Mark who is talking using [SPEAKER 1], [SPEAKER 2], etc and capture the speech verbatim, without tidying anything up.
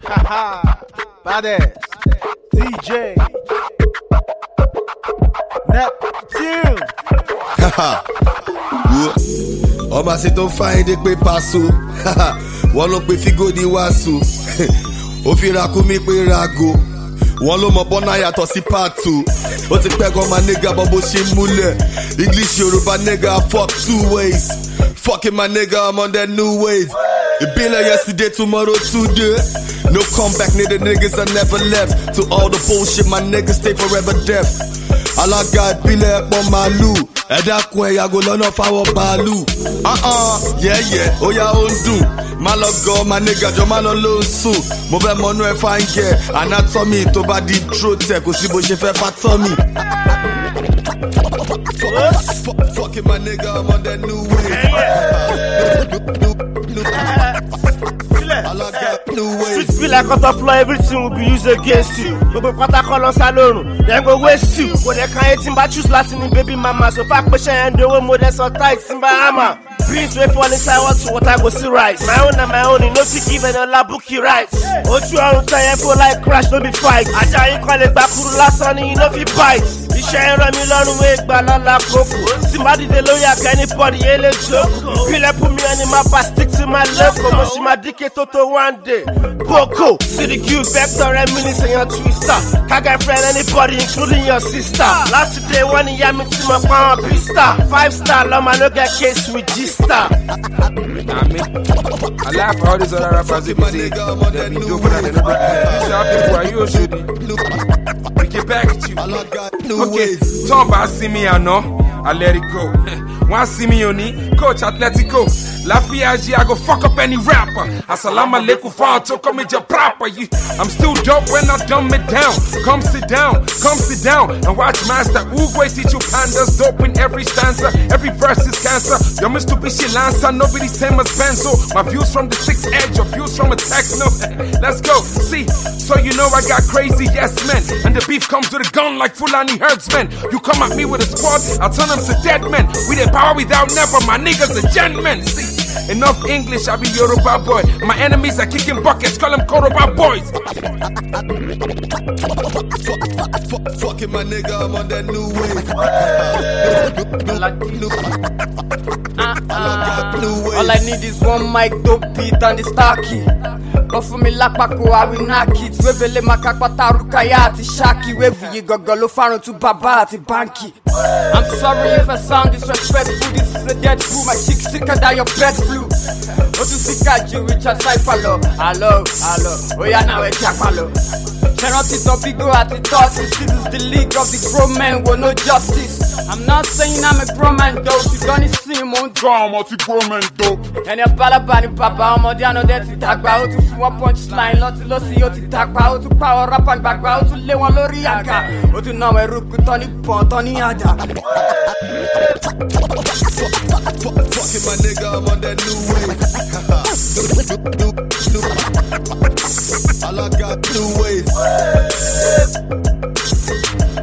[SPEAKER 1] Haha, badass, D J, Neptune.
[SPEAKER 2] Haha, ọmọ àti tó fáyín dé pé paṣọ, wọ́n ló pe figo ní wàásù, ó fi rakú mi pé rago, wọ́n ló mọ bọ́nà yàtọ̀ sí pàtó, ó ti pẹ́ gan ma nigga bọ́ bó ṣe múlẹ̀, English Yorùbá nigga fuck two ways, fucking my nigga I'm on that new wave. It been like yesterday, tomorrow, today. No comeback, nigga, niggas I never left. To all the bullshit, my niggas stay forever deaf. All I got be like on my loo. Ẹ̀dá kun ẹ̀yà go lọ́nà fáwọn bàálù. Uh-uh, yeah, yeah, ó yá ó ń dùn. Má lọ gọ, my nigga, jọ má lọ ló ń sùn. Mo fẹ́ mọnú ẹ̀ fine girl. Anatomy tó bá di throat ẹ̀ kò sí bó ṣe fẹ́ fatomy. Fucking my nigga, I'm on that new wave.
[SPEAKER 1] Street feel like cut off law, everything will be used against you. Gbogbo pátákó lọ sá lórun, then go waste you. Kò dẹ̀ kan eighteen bá choose láti ní baby mama. So far pé ṣe ẹ̀ ń dowó mo dẹ̀ sọ tight sí bá hammer. Beans wey fall inside water, water go see rice. My own and my own, you no fit give any ọlá búkì rice. Ojú ọrùn tán yẹn fò like crash, no be fight. Ajá yín kan lè gbà kúrú lásán ni you no fit bite. Iṣẹ́ ń rán mi lọ́rùn wé gbà lọ́la kókò. Tí má dìde lórí àga anybody yẹn lè jókòó. Pílẹ̀ fún mi ẹni máa pa stick to my loco. Mo ṣì máa díkè tó tó one day. Boko, City Q, Vector, Reminisce and your twister. Can't friend anybody including your sister. Last day one year me to my power pista. Five star, love no get case with G-Star.
[SPEAKER 3] Nah, me. I laugh at all these other rappers they be saying they be dope and they don't break. Shout people, are you shooting? We get back at you. Okay, talk about see me, I know. I let it go. One see me on it, Coach Atletico. Lafiage, I go fuck up any rapper. Assalamu alaikum, far to come with your proper. I'm still dope when I dumb it down. Come sit down, come sit down and watch Master Uguay teach you pandas dope in every stanza. Every verse is cancer. Your Mitsubishi Lancer, nobody's same as Benzo. My views from the sixth edge, your views from a techno. Let's go, see. So you know I got crazy yes men, and the beef comes with a gun like Fulani herdsmen. You come at me with a squad, I'll turn them to dead men. We the power without never, my niggas are gentlemen. See. Enough English, I be Yoruba boy. My enemies are kicking buckets, call them Koroba boys.
[SPEAKER 2] Fucking my nigga, I'm on that new wave.
[SPEAKER 4] uh-uh. All I need is one mic, dope beat and the star key. But for me, Lapako, I will knock it. Webele makakpata rukayati shaki. Wevi gogolo faron to babati banki. I'm sorry if I sound disrespectful. This is a dead fool. My chick sicker than your bed flu. Otu sika ji Richard Saifalo. Hello, hello. Oh yeah, now it's Jakalo. Charity Topigo at the top. This is the league of the grown men with no justice. I'm not saying I'm a grown man though. You don't see him on drama to grown man though. And your balabani papa, I'm on the other day to talk about to one punchline. Lot to lossy, you to talk about to power up and back out to Lewan Loriaka. Or to know a rook with Tony Pont, Tony Ada.
[SPEAKER 2] Fucking my nigga, I'm on that new wave. All I got new wave.